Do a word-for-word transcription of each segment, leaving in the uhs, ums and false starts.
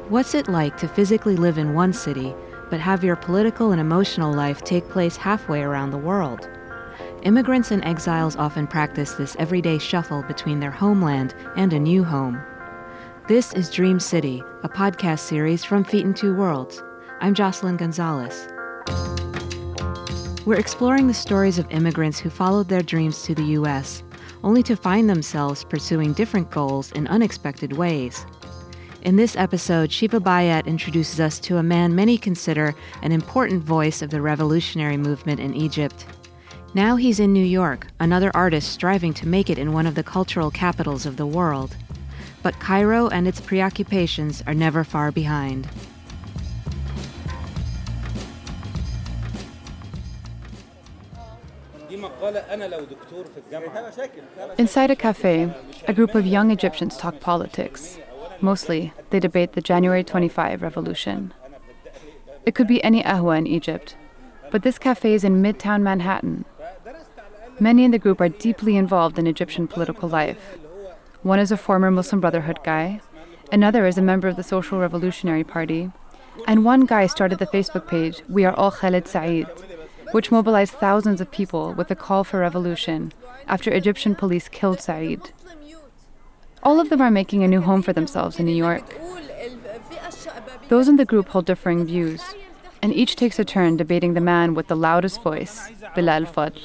What's it like to physically live in one city, but have your political and emotional life take place halfway around the world? Immigrants and exiles often practice this everyday shuffle between their homeland and a new home. This is Dream City, a podcast series from Feet in Two Worlds. I'm Jocelyn Gonzalez. We're exploring the stories of immigrants who followed their dreams to the U S, only to find themselves pursuing different goals in unexpected ways. In this episode, Shiva Bayat introduces us to a man many consider an important voice of the revolutionary movement in Egypt. Now he's in New York, another artist striving to make it in one of the cultural capitals of the world. But Cairo and its preoccupations are never far behind. Inside a cafe, a group of young Egyptians talk politics. Mostly, they debate the January twenty-fifth revolution. It could be any ahwa in Egypt, but this cafe is in Midtown Manhattan. Many in the group are deeply involved in Egyptian political life. One is a former Muslim Brotherhood guy, another is a member of the Social Revolutionary Party, and one guy started the Facebook page, We Are All Khaled Said, which mobilized thousands of people with a call for revolution after Egyptian police killed Said. All of them are making a new home for themselves in New York. Those in the group hold differing views, and each takes a turn debating the man with the loudest voice, Bilal Fadl.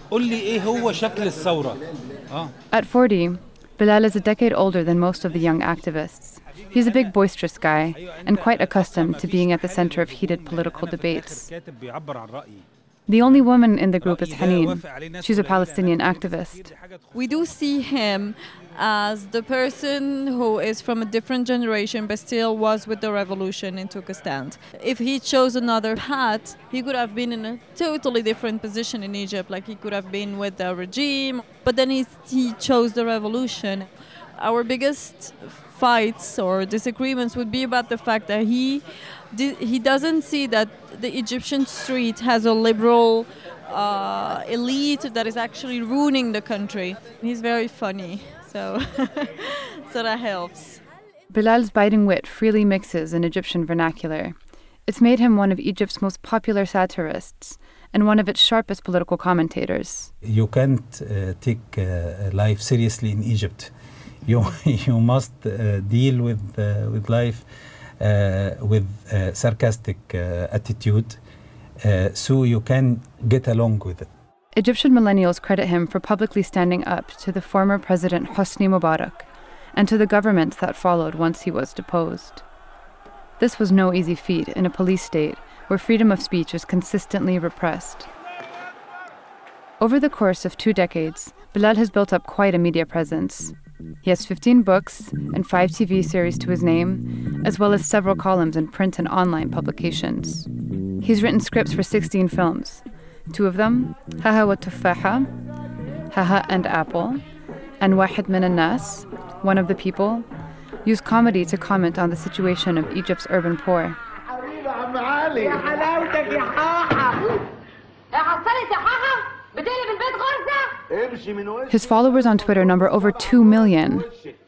At forty, Bilal is a decade older than most of the young activists. He's a big, boisterous guy and quite accustomed to being at the center of heated political debates. The only woman in the group is Haneen. She's a Palestinian activist. We do see him as the person who is from a different generation but still was with the revolution and took a stand. If he chose another path, he could have been in a totally different position in Egypt, like he could have been with the regime, but then he, he chose the revolution. Our biggest fights or disagreements would be about the fact that he he doesn't see that the Egyptian street has a liberal uh, elite that is actually ruining the country. He's very funny, so so that helps. Bilal's biting wit freely mixes in Egyptian vernacular. It's made him one of Egypt's most popular satirists and one of its sharpest political commentators. You can't uh, take uh, life seriously in Egypt. You you must uh, deal with uh, with life uh, with uh, sarcastic uh, attitude, uh, so you can get along with it. Egyptian millennials credit him for publicly standing up to the former president Hosni Mubarak and to the government that followed once he was deposed. This was no easy feat in a police state where freedom of speech is consistently repressed. Over the course of two decades, Bilal has built up quite a media presence. He has fifteen books and five T V series to his name, as well as several columns in print and online publications. He's written scripts for sixteen films. Two of them, Haha wa Tufaha, Haha and Apple, and Wahid min al-Nas, One of the People, use comedy to comment on the situation of Egypt's urban poor. His followers on Twitter number over two million.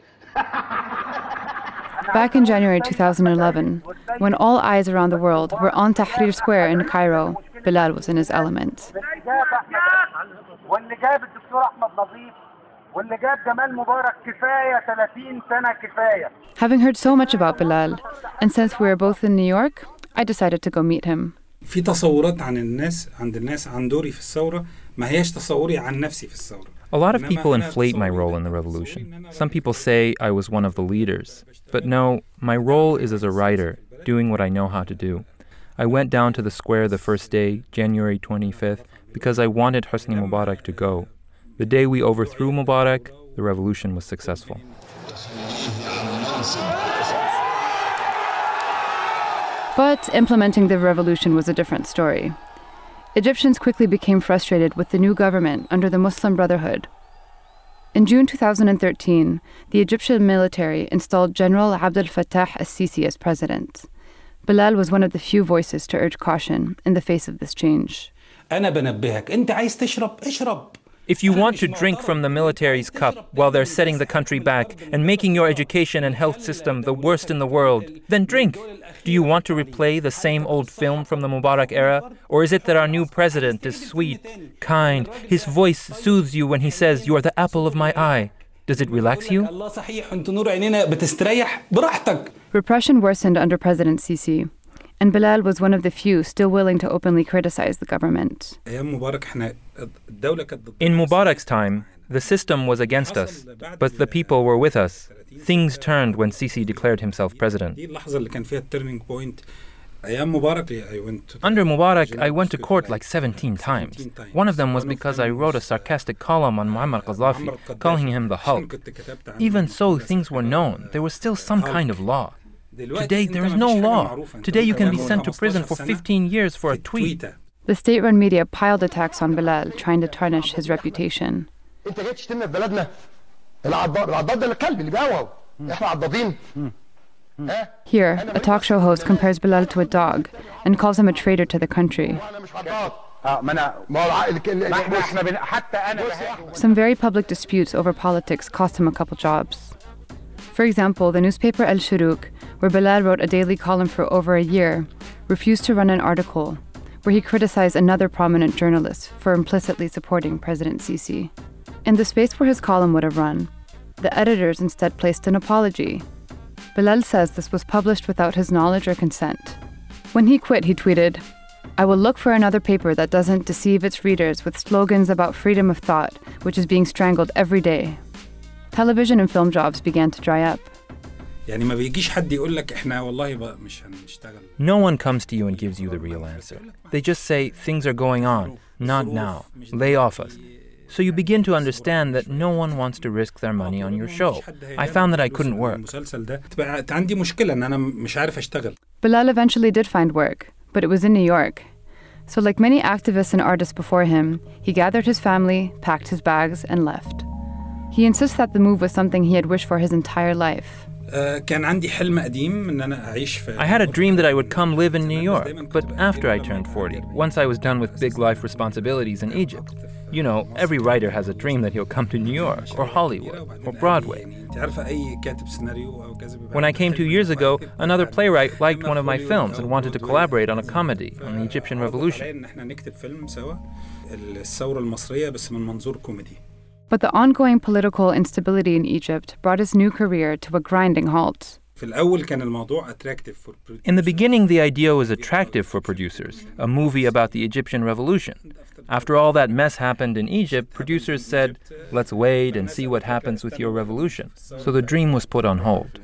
Back in January two thousand eleven, when all eyes around the world were on Tahrir Square in Cairo, Bilal was in his element. Having heard so much about Bilal, and since we were both in New York, I decided to go meet him. في تصورات عن الناس عند الناس عن دوري في الثورة ما هيش تصوري عن نفسي في الثورة. A lot of people inflate my role in the revolution. Some people say I was one of the leaders. But no, my role is as a writer, doing what I know how to do. I went down to the square the first day, January twenty-fifth, because I wanted Hosni Mubarak to go. The day we overthrew Mubarak, the revolution was successful. But implementing the revolution was a different story. Egyptians quickly became frustrated with the new government under the Muslim Brotherhood. In June two thousand thirteen, the Egyptian military installed General Abdel Fattah al-Sisi as president. Bilal was one of the few voices to urge caution in the face of this change. أنا بنبهك أنت عايز تشرب اشرب If you want to drink from the military's cup while they're setting the country back and making your education and health system the worst in the world, then drink. Do you want to replay the same old film from the Mubarak era? Or is it that our new president is sweet, kind, his voice soothes you when he says, "You are the apple of my eye"? Does it relax you? Repression worsened under President Sisi, and Bilal was one of the few still willing to openly criticize the government. In Mubarak's time, the system was against us, but the people were with us. Things turned when Sisi declared himself president. Under Mubarak, I went to court like seventeen times. One of them was because I wrote a sarcastic column on Muammar Gaddafi, calling him the Hulk. Even so, things were known. There was still some kind of law. Today, there is no law. Today, you can be sent to prison for fifteen years for a tweet. The state-run media piled attacks on Bilal, trying to tarnish his reputation. Here, a talk show host compares Bilal to a dog and calls him a traitor to the country. Some very public disputes over politics cost him a couple jobs. For example, the newspaper El Shuruk, where Bilal wrote a daily column for over a year, refused to run an article where he criticized another prominent journalist for implicitly supporting President Sisi. In the space where his column would have run, the editors instead placed an apology. Bilal says this was published without his knowledge or consent. When he quit, he tweeted, "I will look for another paper that doesn't deceive its readers with slogans about freedom of thought, which is being strangled every day." Television and film jobs began to dry up. No one comes to you and gives you the real answer. They just say, things are going on, not now, lay off us. So you begin to understand that no one wants to risk their money on your show. I found that I couldn't work. Bilal eventually did find work, but it was in New York. So like many activists and artists before him, he gathered his family, packed his bags, and left. He insists that the move was something he had wished for his entire life. I had a dream that I would come live in New York, but after I turned forty, once I was done with big life responsibilities in Egypt. You know, every writer has a dream that he'll come to New York, or Hollywood, or Broadway. When I came two years ago, another playwright liked one of my films and wanted to collaborate on a comedy on the Egyptian Revolution. But the ongoing political instability in Egypt brought his new career to a grinding halt. In the beginning, the idea was attractive for producers, a movie about the Egyptian Revolution. After all that mess happened in Egypt, producers said, let's wait and see what happens with your revolution. So the dream was put on hold.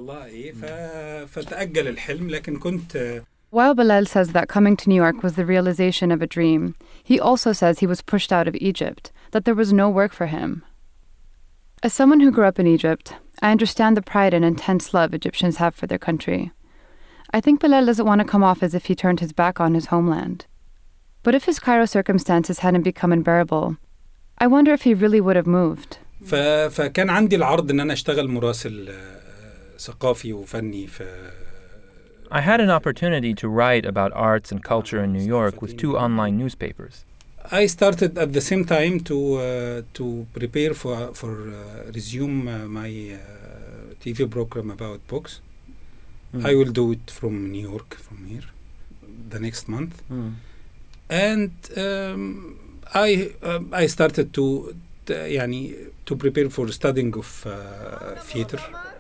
While Bilal says that coming to New York was the realization of a dream, he also says he was pushed out of Egypt, that there was no work for him. As someone who grew up in Egypt, I understand the pride and intense love Egyptians have for their country. I think Bilal doesn't want to come off as if he turned his back on his homeland. But if his Cairo circumstances hadn't become unbearable, I wonder if he really would have moved. فكان عندي العرض ان انا اشتغل مراسل ثقافي وفني في I had an opportunity to write about arts and culture in New York with two online newspapers. I started at the same time to uh, to prepare for for uh, resume uh, my uh, T V program about books. Mm. I will do it from New York, from here, the next month. Mm. And um, I uh, I started to uh, يعني to prepare for studying of uh, theater.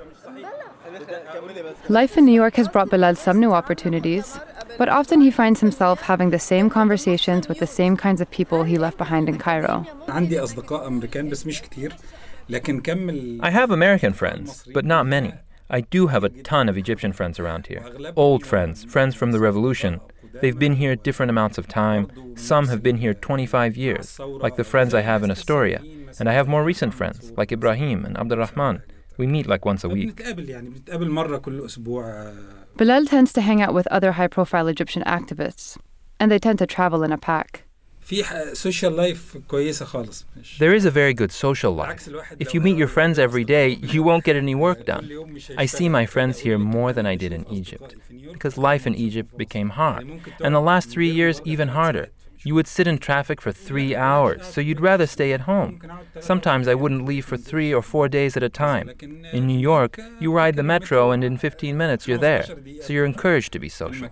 Life in New York has brought Bilal some new opportunities, but often he finds himself having the same conversations with the same kinds of people he left behind in Cairo. عندي أصدقاء أمريكان بس مش كتير لكن كمل. I have American friends, but not many. I do have a ton of Egyptian friends around here. Old friends, friends from the revolution. They've been here different amounts of time. Some have been here twenty-five years, like the friends I have in Astoria. And I have more recent friends, like Ibrahim and Abdurrahman. We meet like once a week. Bilal tends to hang out with other high-profile Egyptian activists, and they tend to travel in a pack. There is a very good social life. If you meet your friends every day, you won't get any work done. I see my friends here more than I did in Egypt, because life in Egypt became hard, and the last three years even harder. You would sit in traffic for three hours, so you'd rather stay at home. Sometimes I wouldn't leave for three or four days at a time. In New York, you ride the metro and in fifteen minutes you're there, so you're encouraged to be social.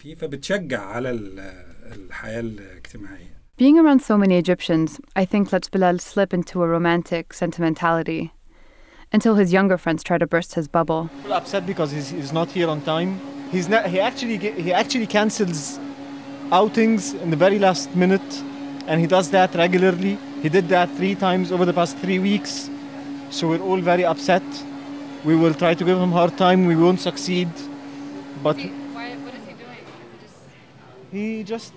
Being around so many Egyptians, I think, lets Bilal slip into a romantic sentimentality, until his younger friends try to burst his bubble. People are upset because he's, he's not here on time. He's not, he actually he actually cancels outings in the very last minute, and he does that regularly. He did that three times over the past three weeks. So we're all very upset. We will try to give him a hard time. We won't succeed. But He, why, what is he doing? he just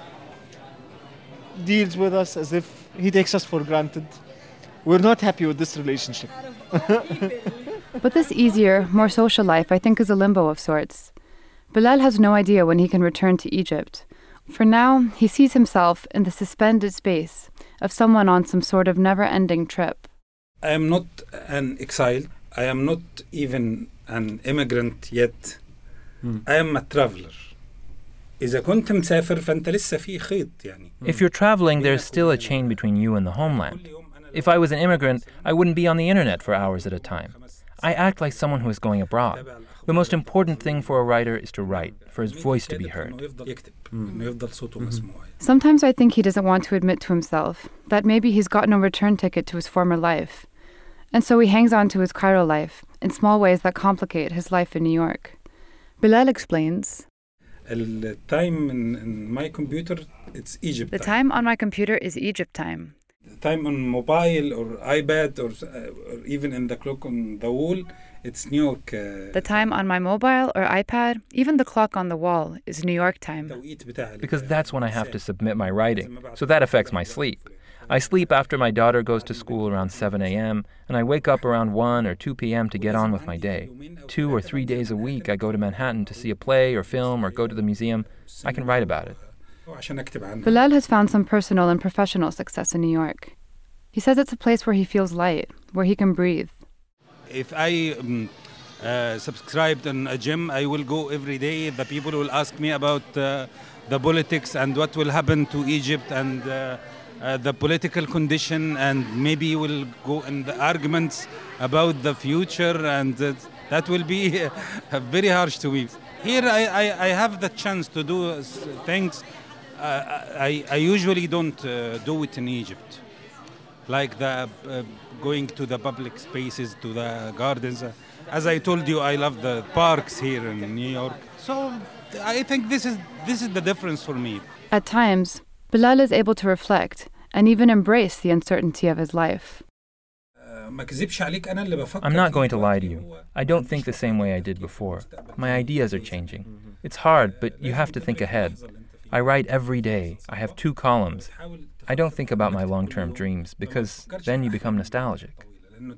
deals with us as if he takes us for granted. We're not happy with this relationship. But this easier, more social life, I think, is a limbo of sorts. Bilal has no idea when he can return to Egypt. For now, he sees himself in the suspended space of someone on some sort of never-ending trip. I am not an exile. I am not even an immigrant yet. Hmm. I am a traveler. إذا كنت مسافر فأنت لسه في خيط يعني. If you're traveling, there's still a chain between you and the homeland. If I was an immigrant, I wouldn't be on the internet for hours at a time. I act like someone who is going abroad. The most important thing for a writer is to write, for his voice to be heard. Mm-hmm. Sometimes I think he doesn't want to admit to himself that maybe he's got no return ticket to his former life. And so he hangs on to his Cairo life in small ways that complicate his life in New York. Bilal explains. The time in, in my computer, it's Egypt The time. time on my computer is Egypt time. The time on mobile or iPad or, uh, or even in the clock on the wall, it's New York. Uh, the time on my mobile or iPad, even the clock on the wall, is New York time. Because that's when I have to submit my writing, so that affects my sleep. I sleep after my daughter goes to school around seven a.m., and I wake up around one or two p.m. to get on with my day. Two or three days a week, I go to Manhattan to see a play or film or go to the museum. I can write about it. Bilal has found some personal and professional success in New York. He says it's a place where he feels light, where he can breathe. If I um, uh, subscribed in a gym, I will go every day. The people will ask me about uh, the politics and what will happen to Egypt and uh, uh, the political condition, and maybe we'll go in the arguments about the future, and uh, that will be uh, very harsh to me. Here I, I, I have the chance to do things uh, I, I usually don't uh, do it in Egypt. Like the uh, going to the public spaces, to the gardens. As I told you, I love the parks here in New York. So I think this is this is the difference for me. At times, Bilal is able to reflect and even embrace the uncertainty of his life. I'm not going to lie to you. I don't think the same way I did before. My ideas are changing. It's hard, but you have to think ahead. I write every day. I have two columns. I don't think about my long-term dreams because then you become nostalgic.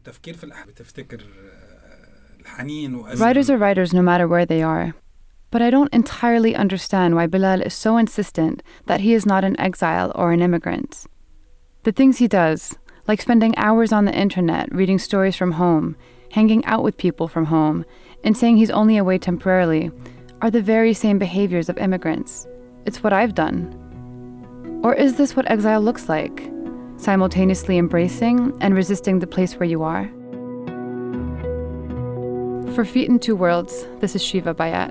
Writers are writers no matter where they are. But I don't entirely understand why Bilal is so insistent that he is not an exile or an immigrant. The things he does, like spending hours on the internet reading stories from home, hanging out with people from home, and saying he's only away temporarily, are the very same behaviors of immigrants. It's what I've done. Or is this what exile looks like? Simultaneously embracing and resisting the place where you are? For Feet in Two Worlds, this is Shiva Bayat.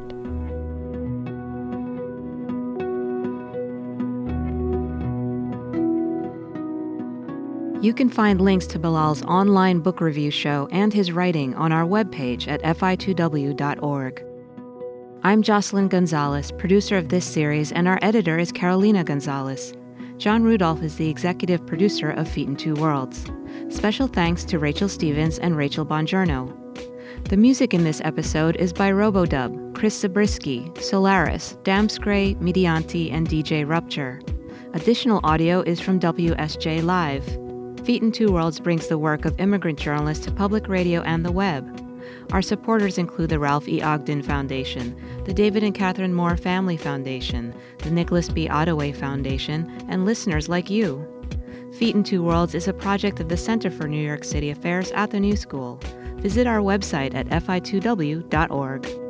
You can find links to Bilal's online book review show and his writing on our webpage at f i two w dot org. I'm Jocelyn Gonzalez, producer of this series, and our editor is Carolina Gonzalez. John Rudolph is the executive producer of Feet in Two Worlds. Special thanks to Rachel Stevens and Rachel Bongiorno. The music in this episode is by Robodub, Chris Zabriskie, Solaris, Damscray, Medianti, and D J Rupture. Additional audio is from W S J Live. Feet in Two Worlds brings the work of immigrant journalists to public radio and the web. Our supporters include the Ralph E. Ogden Foundation, the David and Catherine Moore Family Foundation, the Nicholas B. Ottaway Foundation, and listeners like you. Feet in Two Worlds is a project of the Center for New York City Affairs at the New School. Visit our website at f i two w dot org.